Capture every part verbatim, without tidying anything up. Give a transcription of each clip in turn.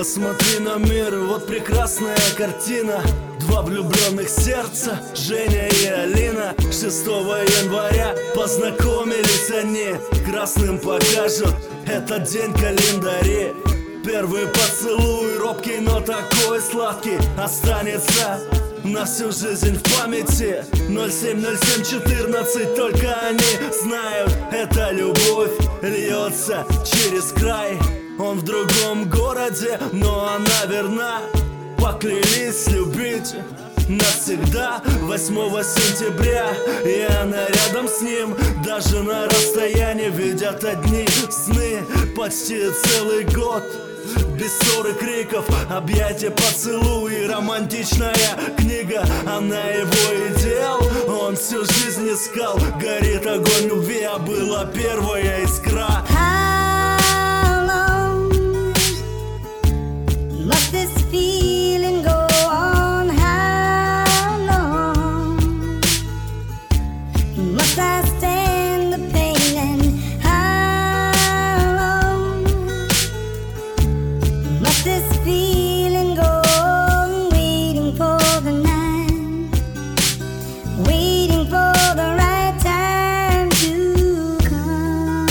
Посмотри на мир, вот прекрасная картина. Два влюбленных сердца, Женя и Алина. Шестого января познакомились они. Красным покажут этот день календаре. Первый поцелуй, робкий, но такой сладкий, останется на всю жизнь в памяти. Ноль семь ноль семь четырнадцать, только они знают, эта любовь льется через край. Он в другом городе, но она верна. Поклялись любить навсегда. Восьмого сентября, и она рядом с ним. Даже на расстоянии видят одни сны. Почти целый год без ссор и криков, объятия, поцелуи, романтичная книга. Она его идеал, он всю жизнь искал. Горит огонь любви, а была первая искра. How long must this feeling go on? How long must I stand the pain? And how long must this feeling go on? Waiting for the night, waiting for the right time to come.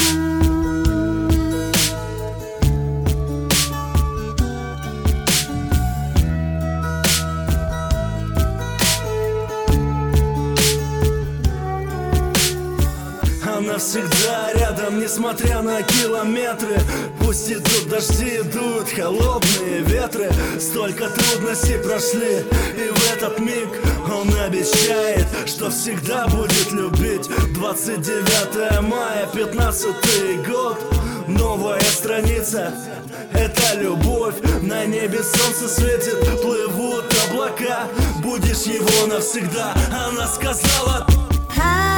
Она всегда рядом, несмотря на километры. Пусть идут дожди, идут холодные ветры. Столько трудностей прошли, и в этот миг он обещает, что всегда будет любить. Двадцать девятое мая, пятнадцатый год. Новая страница, это любовь. На небе солнце светит, плывут облака. Будешь его навсегда, она сказала. How